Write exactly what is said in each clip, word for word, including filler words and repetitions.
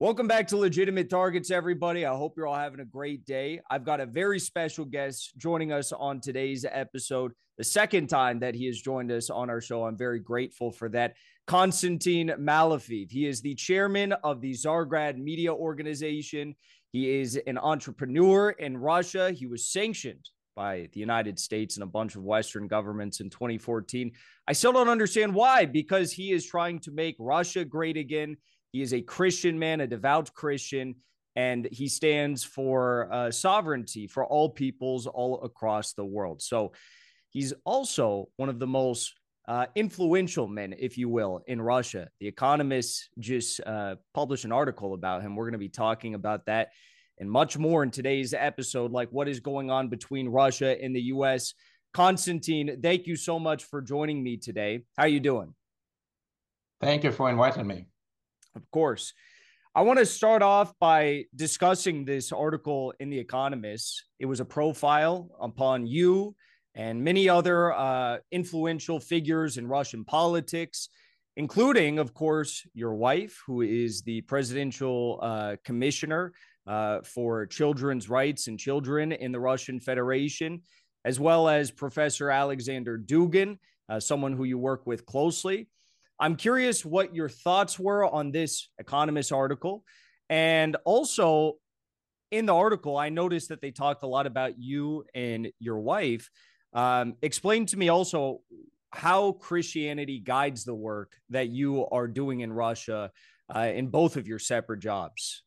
Welcome back to Legitimate Targets, everybody. I hope you're all having a great day. I've got a very special guest joining us on today's episode. The second time that he has joined us on our show. I'm very grateful for that. Konstantin Malofeev. He is the chairman of the Tsargrad Media Organization. He is an entrepreneur in Russia. He was sanctioned by the United States and a bunch of Western governments in twenty fourteen. I still don't understand why, because he is trying to make Russia great again. He is a Christian man, a devout Christian, and he stands for uh, sovereignty for all peoples all across the world. So he's also one of the most uh, influential men, if you will, in Russia. The Economist just uh, published an article about him. We're going to be talking about that and much more in today's episode, like what is going on between Russia and the U S. Konstantin, thank you so much for joining me today. How are you doing? Thank you for inviting me. Of course. I want to start off by discussing this article in The Economist. It was a profile upon you and many other uh, influential figures in Russian politics, including, of course, your wife, who is the presidential uh, commissioner uh, for children's rights and children in the Russian Federation, as well as Professor Alexander Dugin, uh, someone who you work with closely. I'm curious what your thoughts were on this Economist article. And also in the article, I noticed that they talked a lot about you and your wife. Um, explain to me also how Christianity guides the work that you are doing in Russia uh, in both of your separate jobs.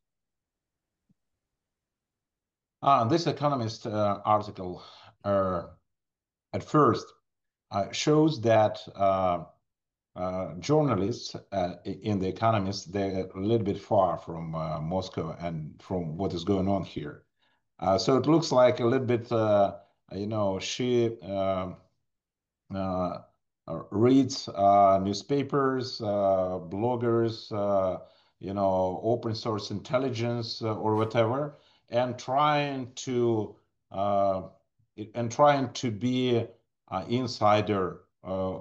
Uh, this Economist uh, article uh, at first uh, shows that uh, Uh, journalists uh, in The Economist, they're a little bit far from uh, Moscow and from what is going on here. Uh, so it looks like a little bit, uh, you know, she uh, uh, reads uh, newspapers, uh, bloggers, uh, you know, open source intelligence uh, or whatever, and trying to uh, and trying to be an insider. Uh,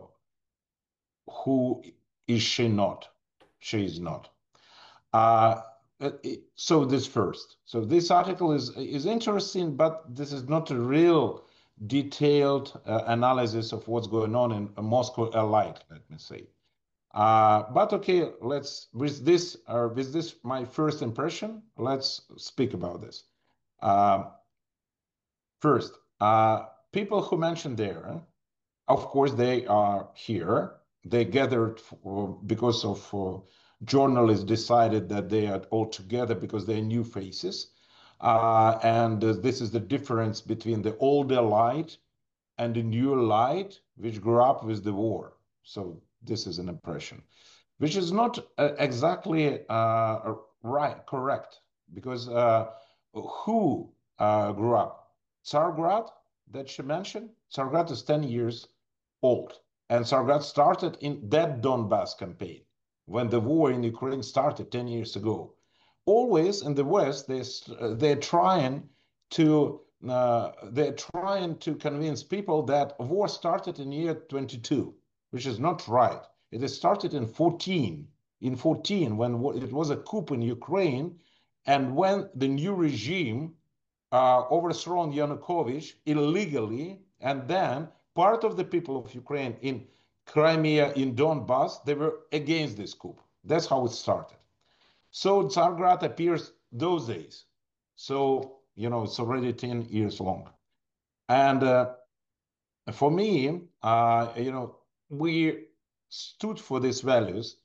who is she not? She is not. Uh, so this first. So this article is is interesting, but this is not a real detailed uh, analysis of what's going on in Moscow alike, let me say. Uh, but okay, let's with this or uh, with this my first impression. Let's speak about this. Uh, first, uh, people who mentioned there, of course, they are here. They gathered for, because of uh, journalists decided that they are all together because they're new faces. Uh, and uh, this is the difference between the older light and the new light, which grew up with the war. So this is an impression, which is not uh, exactly uh, right, correct, because uh, who uh, grew up? Tsargrad, that she mentioned. Tsargrad is ten years old. And Tsargrad started in that Donbass campaign when the war in Ukraine started ten years ago. Always in the West, they, they're trying to uh, they're trying to convince people that war started in year twenty-two, which is not right. It started in fourteen, in fourteen when it was a coup in Ukraine, and when the new regime uh, overthrown Yanukovych illegally, and then part of the people of Ukraine in Crimea, in Donbass, they were against this coup. That's how it started. So Tsargrad appears those days. So, you know, it's already ten years long. And uh, for me, uh, you know, we stood for these values,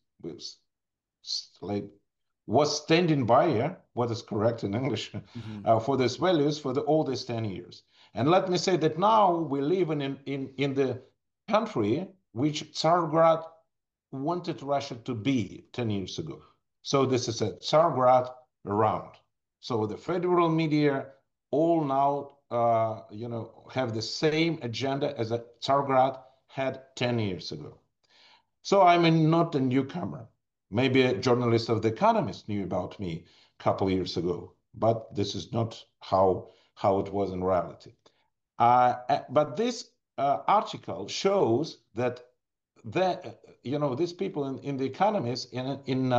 like was standing by, yeah, what is correct in English, Mm-hmm. uh, for these values for the oldest ten years. And let me say that now we live in, in, in the country which Tsargrad wanted Russia to be ten years ago. So this is a Tsargrad around. So the federal media all now, uh, you know, have the same agenda as a Tsargrad had ten years ago. So I'm not a newcomer. Maybe a journalist of The Economist knew about me a couple of years ago, but this is not how, how it was in reality. Uh, uh, but this uh, article shows that that you know these people in, in The Economist in in uh,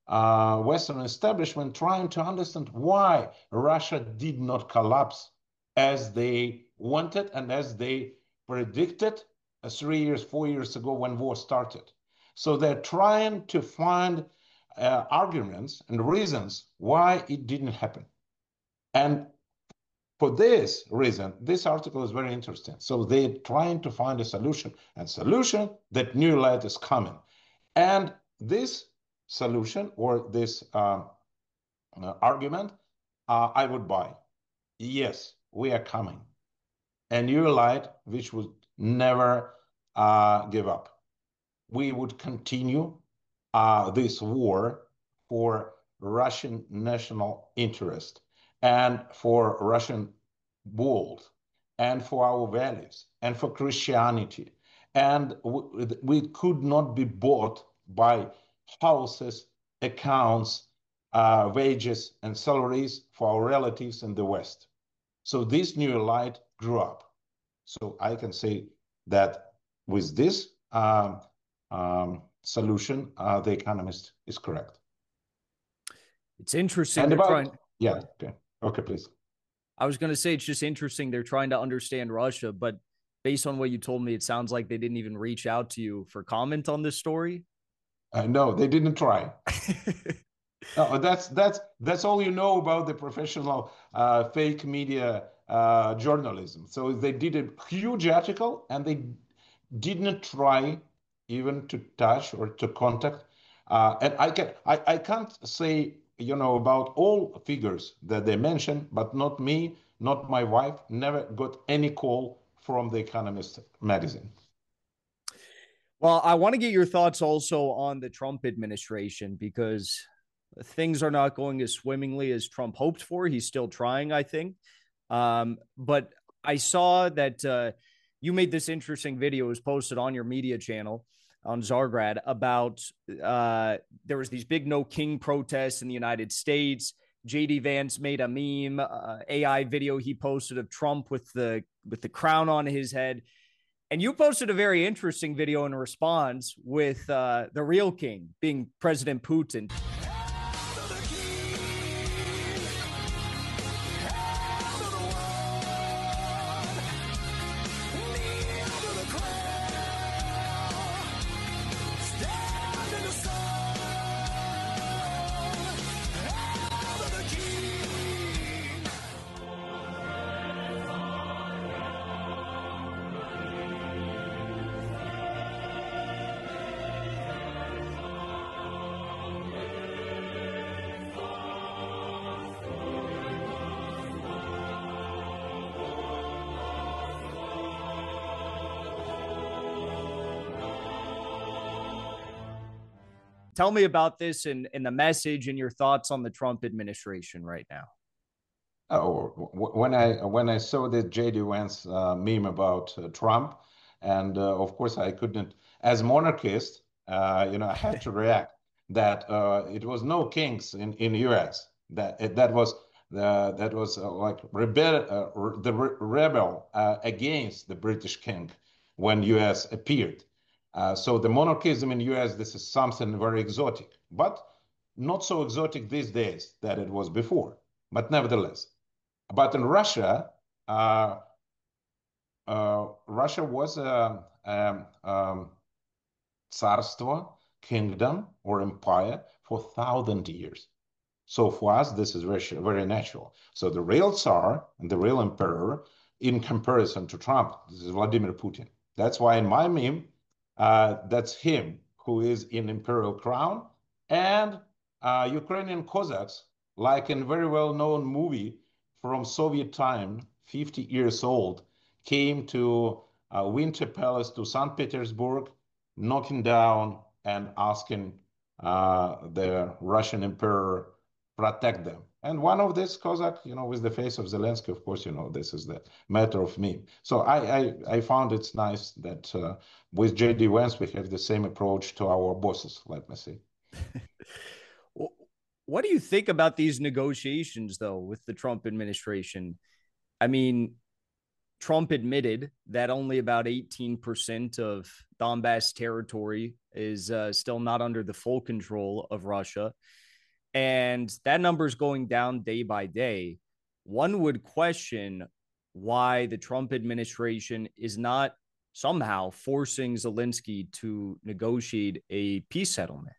uh, Western establishment trying to understand why Russia did not collapse as they wanted and as they predicted uh, three years, four years ago when war started. So they're trying to find uh, arguments and reasons why it didn't happen. And for this reason, this article is very interesting. So they're trying to find a solution, and solution that new light is coming. And this solution or this uh, uh, argument, uh, I would buy. Yes, we are coming. A new light which would never uh, give up. We would continue uh, this war for Russian national interest and for Russian world and for our values and for Christianity. And we could not be bought by houses, accounts, uh, wages, and salaries for our relatives in the West. So this new light grew up. So I can say that with this um, um, solution, uh, the Economist is correct. It's interesting. And They're about, trying. yeah, okay, okay, please. I was going to say it's just interesting. They're trying to understand Russia, but based on what you told me, it sounds like they didn't even reach out to you for comment on this story. Uh, no, they didn't try. No, that's that's that's all you know about the professional uh, fake media uh, journalism. So they did a huge article and they didn't try even to touch or to contact. Uh, and I can I, I can't say you know about all figures that they mentioned, but not me, not my wife, never got any call from the Economist magazine. Well, I want to get your thoughts also on the Trump administration because things are not going as swimmingly as Trump hoped for. He's still trying, I think. Um, but I saw that uh, you made this interesting video. It was posted on your media channel on Tsargrad about uh, there was these big no king protests in the United States. J D Vance made a meme, uh, A I video he posted of Trump with the with the crown on his head. And you posted a very interesting video in response with uh, the real king being President Putin. Tell me about this and, and the message and your thoughts on the Trump administration right now. Oh, when I when I saw the J D Vance uh, meme about uh, Trump, and uh, of course I couldn't, as monarchist, uh, you know, I had to react that uh, it was no kings in in U S. That that was the that was uh, like rebel uh, the re rebel uh, against the British king when U S appeared. Uh, so the monarchism in U S, this is something very exotic, but not so exotic these days that it was before. But nevertheless. But in Russia, uh, uh, Russia was a, a, a царство, kingdom, or empire for thousand years. So for us, this is very, very natural. So the real Tsar and the real emperor, in comparison to Trump, this is Vladimir Putin. That's why in my meme, uh, that's him who is in imperial crown, and uh, Ukrainian Cossacks, like in very well-known movie from Soviet time, fifty years old, came to uh, Winter Palace to Saint Petersburg, knocking down and asking uh, the Russian emperor protect them. And one of this Cossack, you know, with the face of Zelensky, of course, you know, this is the matter of me. So I, I, I found it's nice that uh, with J D Vance, we have the same approach to our bosses, let me say. What do you think about these negotiations, though, with the Trump administration? I mean, Trump admitted that only about eighteen percent of Donbass territory is uh, still not under the full control of Russia. And that number is going down day by day. One would question why the Trump administration is not somehow forcing Zelensky to negotiate a peace settlement.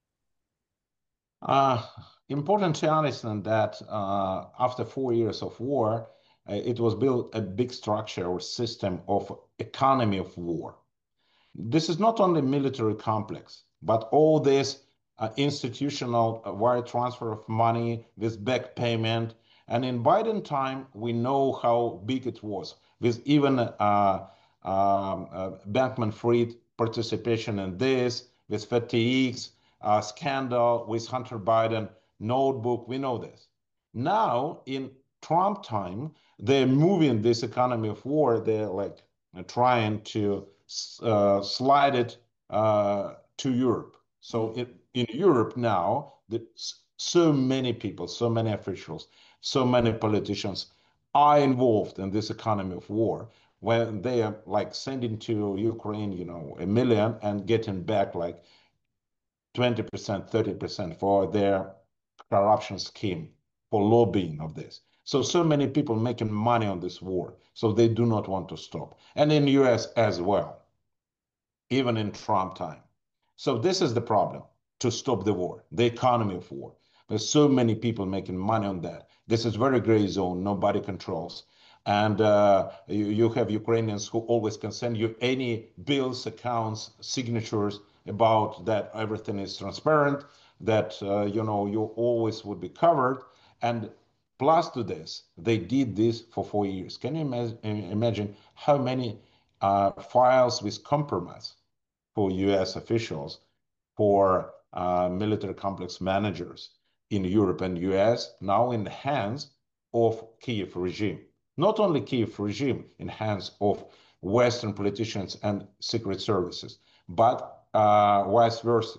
Uh, important to understand that uh, after four years of war, uh, it was built a big structure or system of economy of war. This is not only military complex, but all this uh, institutional uh, wire transfer of money with back payment. And in Biden time, we know how big it was, with even uh, um, uh, Bankman-Fried participation in this, with F T X uh, scandal, with Hunter Biden notebook. We know this. Now, in Trump time, they're moving this economy of war. They're like uh, trying to uh, slide it uh, to Europe. So it, in Europe now, the, so many people, so many officials, so many politicians are involved in this economy of war when they are like sending to Ukraine, you know, a million and getting back like twenty percent, thirty percent for their corruption scheme, for lobbying of this. So, so many people making money on this war. So they do not want to stop. And in the U S as well, even in Trump time. So this is the problem, to stop the war, the economy of war. There's so many people making money on that. This is very gray zone, nobody controls. And uh, you, you have Ukrainians who always can send you any bills, accounts, signatures about that everything is transparent, that uh, you know you always would be covered. And plus to this, they did this for four years. Can you ima imagine how many uh, files with compromise for U S officials, for uh, military complex managers in Europe and U S now in the hands of Kiev regime? Not only Kiev regime in hands of Western politicians and secret services, but uh, vice versa.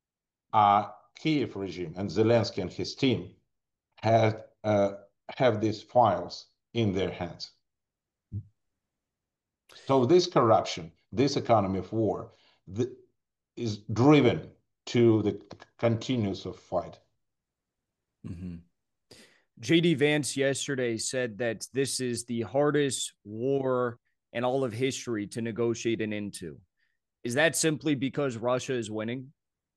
Uh, Kiev regime and Zelensky and his team had uh, have these files in their hands. So this corruption, this economy of war, the, is driven to the continuous of fight. Mm-hmm. J D Vance yesterday said that this is the hardest war in all of history to negotiate an end to. Is that simply because Russia is winning?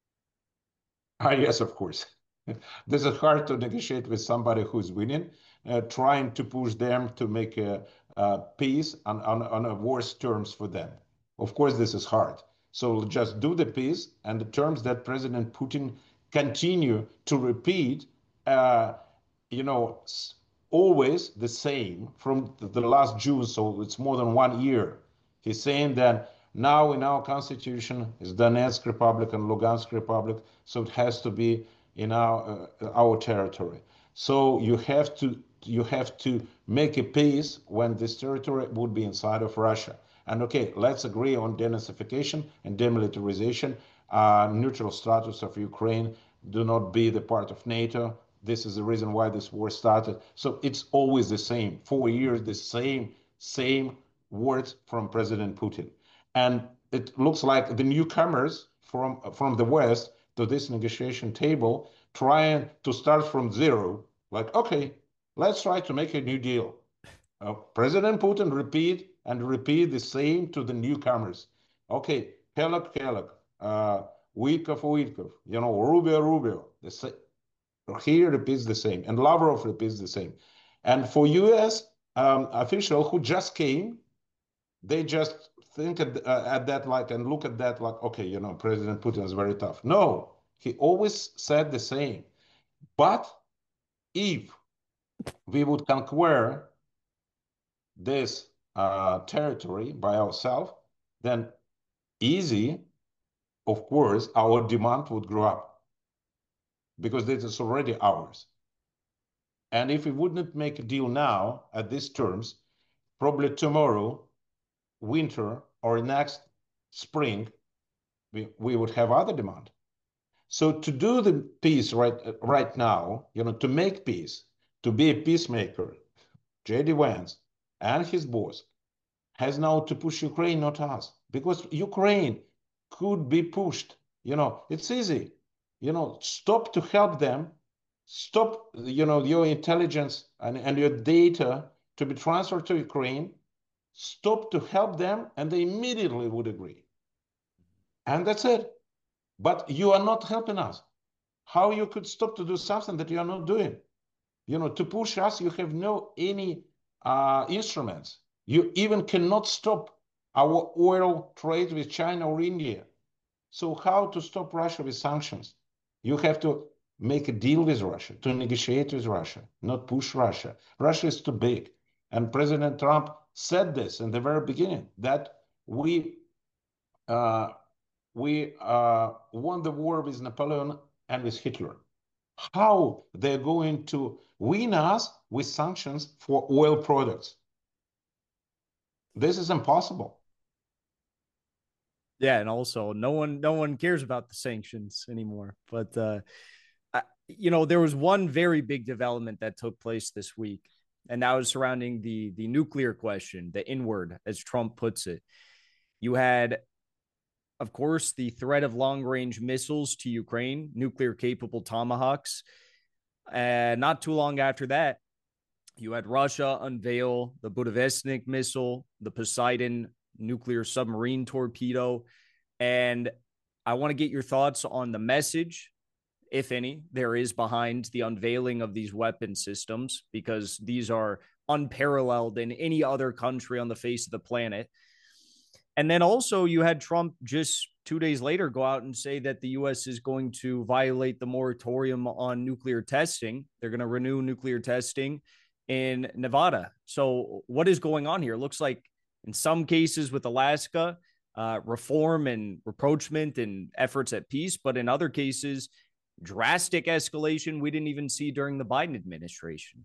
Ah, yes, of course. This is hard to negotiate with somebody who's winning, uh, trying to push them to make a, a peace on, on, on a worse terms for them. Of course, this is hard. So just do the peace and the terms that President Putin continue to repeat, uh, you know, always the same from the last June. So it's more than one year. He's saying that now in our constitution is Donetsk Republic and Lugansk Republic, so it has to be in our uh, our territory. So you have to you have to make a peace when this territory would be inside of Russia. And okay, let's agree on denazification and demilitarization, uh, neutral status of Ukraine, do not be the part of NATO. This is the reason why this war started. So it's always the same. Four years, the same, same words from President Putin. And it looks like the newcomers from, from the West to this negotiation table trying to start from zero. Like, okay, let's try to make a new deal. Uh, President Putin repeat and repeat the same to the newcomers. Okay, Kellock, Kellock, uh, Witkov, Witkov, you know, Rubio, Rubio. The sa- he repeats the same, and Lavrov repeats the same. And for U S um, official who just came, they just think at, uh, at that like and look at that like, okay, you know, President Putin is very tough. No, he always said the same. But if we would conquer this uh, territory by ourselves, then easy, of course, our demand would grow up because this is already ours. And if we wouldn't make a deal now at these terms, probably tomorrow, winter, or next spring, we, we would have other demand. So to do the peace right, right now, you know, to make peace, to be a peacemaker, J D Vance and his boss has now to push Ukraine, not us, because Ukraine could be pushed. You know, it's easy. You know, stop to help them, stop, you know, your intelligence and, and your data to be transferred to Ukraine, stop to help them, and they immediately would agree. And that's it. But you are not helping us. How you could stop to do something that you are not doing? You know, to push us, you have no any uh, instruments. You even cannot stop our oil trade with China or India. So how to stop Russia with sanctions? You have to make a deal with Russia, to negotiate with Russia, not push Russia. Russia is too big. And President Trump said this in the very beginning, that we uh, we uh, won the war with Napoleon and with Hitler. How they're going to win us with sanctions for oil products? This is impossible. Yeah, and also no one no one cares about the sanctions anymore. But uh, I, you know, there was one very big development that took place this week, and that was surrounding the the nuclear question, the inward, as Trump puts it. You had, of course, the threat of long range missiles to Ukraine, nuclear capable Tomahawks. And not too long after that, you had Russia unveil the Budavestnik missile, the Poseidon nuclear submarine torpedo. And I want to get your thoughts on the message, if any, there is behind the unveiling of these weapon systems, because these are unparalleled in any other country on the face of the planet. And then also you had Trump just two days later go out and say that the U S is going to violate the moratorium on nuclear testing. They're going to renew nuclear testing in Nevada. So what is going on here? It looks like in some cases with Alaska, uh, reform and rapprochement and efforts at peace, but in other cases, drastic escalation we didn't even see during the Biden administration.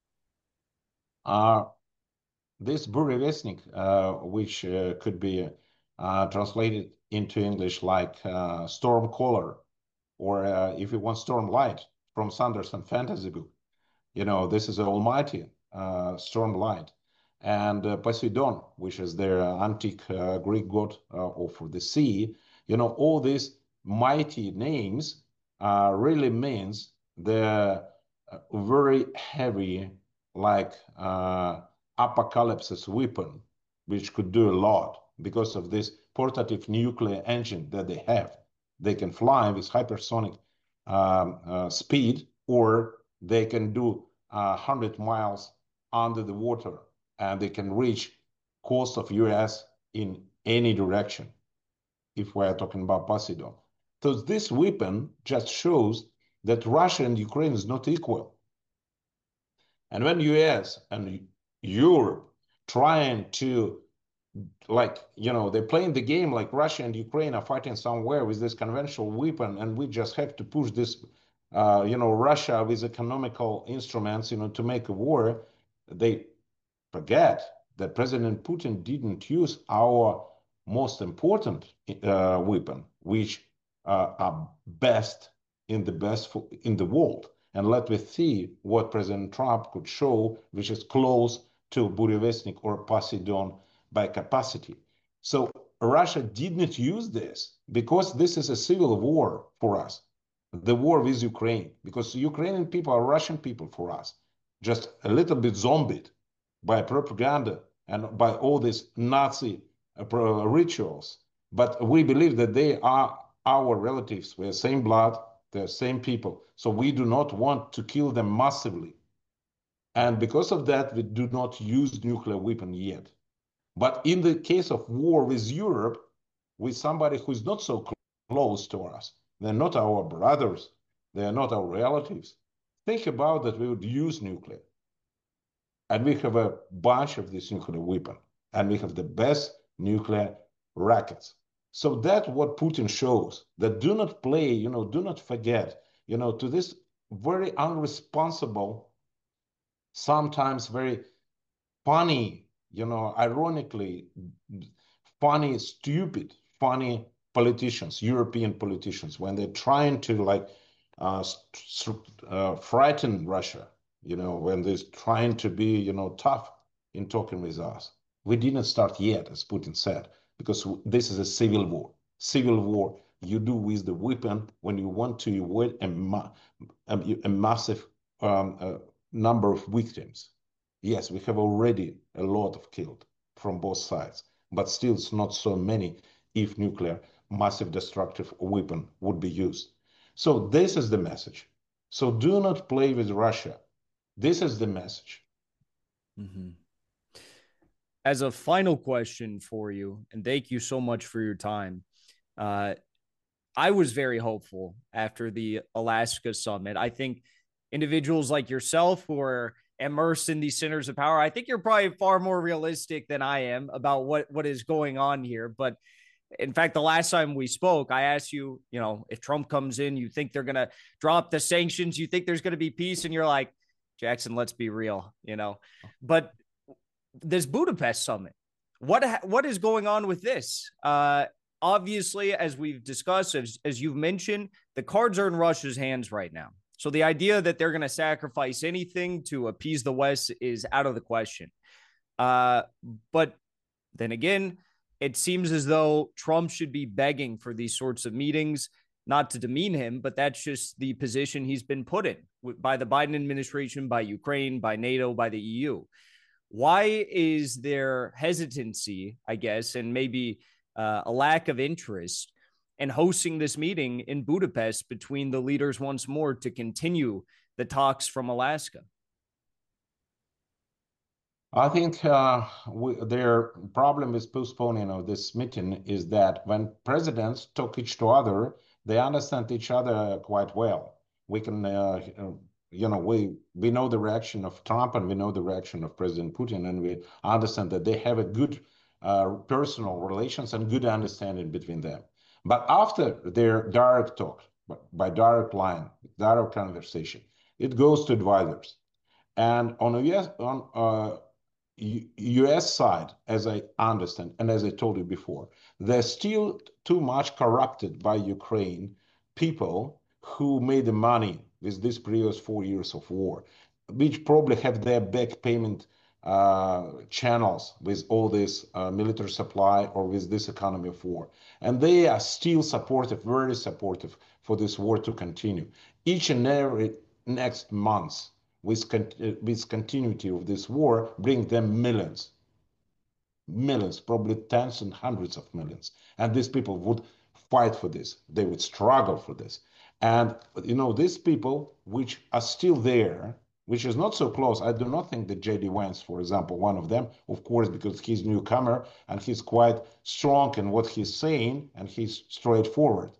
Uh, this Burevestnik, uh, which uh, could be uh, translated into English like uh, storm caller, or uh, if you want storm light from Sanderson fantasy book, you know, this is almighty uh, storm light. And uh, Poseidon, which is their antique uh, Greek god uh, of the sea, you know, all these mighty names uh, really means the uh, very heavy, like uh, apocalypse weapon, which could do a lot because of this portative nuclear engine that they have. They can fly with hypersonic um, uh, speed, or they can do uh, one hundred miles under the water, and they can reach coast of U S in any direction, if we're talking about Poseidon. So this weapon just shows that Russia and Ukraine is not equal. And when U S and Europe trying to, like, you know, they're playing the game like Russia and Ukraine are fighting somewhere with this conventional weapon, and we just have to push this, uh, you know, Russia with economical instruments, you know, to make a war. They forget that President Putin didn't use our most important uh, weapon, which uh, are best in the best in the world. And let me see what President Trump could show, which is close to Burevestnik or Poseidon by capacity. So Russia did not use this because this is a civil war for us, the war with Ukraine, because Ukrainian people are Russian people for us, just a little bit zombied by propaganda and by all these Nazi uh, rituals. But we believe that they are our relatives. We're same blood, they're same people. So we do not want to kill them massively. And because of that, we do not use nuclear weapon yet. But in the case of war with Europe, with somebody who is not so close to us, they're not our brothers, they're not our relatives. Think about that we would use nuclear. And we have a bunch of this nuclear weapon, and we have the best nuclear rockets. So that's what Putin shows, that do not play, you know, do not forget, you know, to this very unresponsible, sometimes very funny, you know, ironically funny, stupid, funny politicians, European politicians, when they're trying to like uh, uh, frighten Russia, you know, when they're trying to be, you know, tough in talking with us. We didn't start yet, as Putin said, because this is a civil war. Civil war you do with the weapon when you want to avoid a, ma a, a massive um, uh, number of victims. Yes, we have already a lot of killed from both sides, but still it's not so many if nuclear massive destructive weapon would be used. So this is the message. So do not play with Russia. This is the message. Mm-hmm. As a final question for you, and thank you so much for your time. Uh, I was very hopeful after the Alaska summit. I think individuals like yourself who are immersed in these centers of power, I think you're probably far more realistic than I am about what, what is going on here. But in fact, the last time we spoke, I asked you, you know, if Trump comes in, you think they're going to drop the sanctions? You think there's going to be peace? And you're like, Jackson, let's be real, you know. But this Budapest summit, what what is going on with this? Uh, obviously, as we've discussed, as, as you've mentioned, the cards are in Russia's hands right now. So the idea that they're going to sacrifice anything to appease the West is out of the question. Uh, but then again, it seems as though Trump should be begging for these sorts of meetings, not to demean him, but that's just the position he's been put in by the Biden administration, by Ukraine, by NATO, by the E U. Why is there hesitancy, I guess, and maybe uh, a lack of interest in hosting this meeting in Budapest between the leaders once more to continue the talks from Alaska? I think uh, we, their problem with postponing of this meeting is that when presidents talk each to other, they understand each other quite well. We can, uh, you know, we we know the reaction of Trump and we know the reaction of President Putin, and we understand that they have a good uh, personal relations and good understanding between them. But after their direct talk, by direct line, direct conversation, it goes to advisors. And on a U S on uh, U S side, as I understand, and as I told you before, they're still too much corrupted by Ukraine people who made the money with these previous four years of war, which probably have their back payment uh, channels with all this uh, military supply or with this economy of war. And they are still supportive, very supportive for this war to continue. Each and every next month, with, con with continuity of this war, bring them millions, millions, probably tens and hundreds of millions. And these people would fight for this. They would struggle for this. And, you know, these people which are still there, which is not so close. I do not think that J D Vance, for example, one of them, of course, because he's newcomer and he's quite strong in what he's saying and he's straightforward.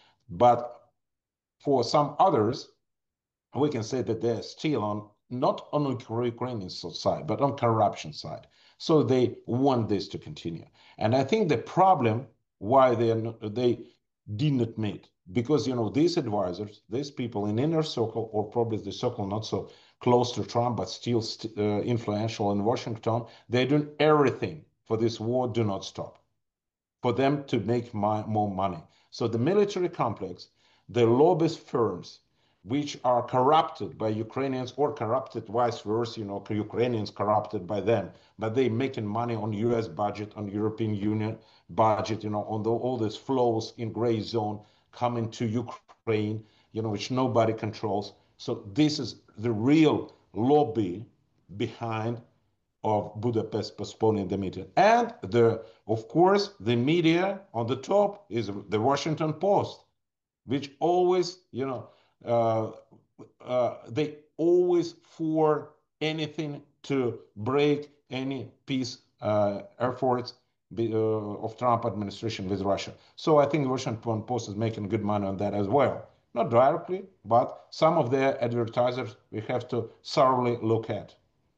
But for some others, we can say that they're still on, not on the Ukrainian side, but on corruption side. So they want this to continue. And I think the problem why they not, they did not meet, because, you know, these advisors, these people in inner circle, or probably the circle not so close to Trump, but still st uh, influential in Washington, they're doing everything for this war do not stop, for them to make more money. So the military complex, the lobbyist firms, which are corrupted by Ukrainians or corrupted vice versa, you know, Ukrainians corrupted by them, but they making money on U S budget, on European Union budget, you know, on the, all these flows in gray zone coming to Ukraine, you know, which nobody controls. So this is the real lobby behind of Budapest postponing the meeting. And the, of course, the media on the top is the Washington Post, which always, you know, uh, uh, they always for anything to break any peace uh, efforts be, uh, of Trump administration with Russia. So I think the Washington Post is making good money on that as well. Not directly, but some of their advertisers we have to thoroughly look at.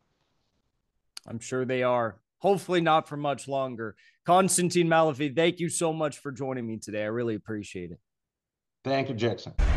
I'm sure they are. Hopefully not for much longer. Konstantin Malafy, thank you so much for joining me today. I really appreciate it. Thank you, Jackson.